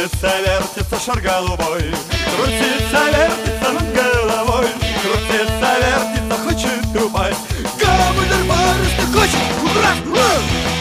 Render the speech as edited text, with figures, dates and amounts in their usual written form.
Крутится, вертится шар голубой, крутится, вертится над головой, крутится, вертится, хочет упасть. Гамбургер барышня хочет, ура, ура!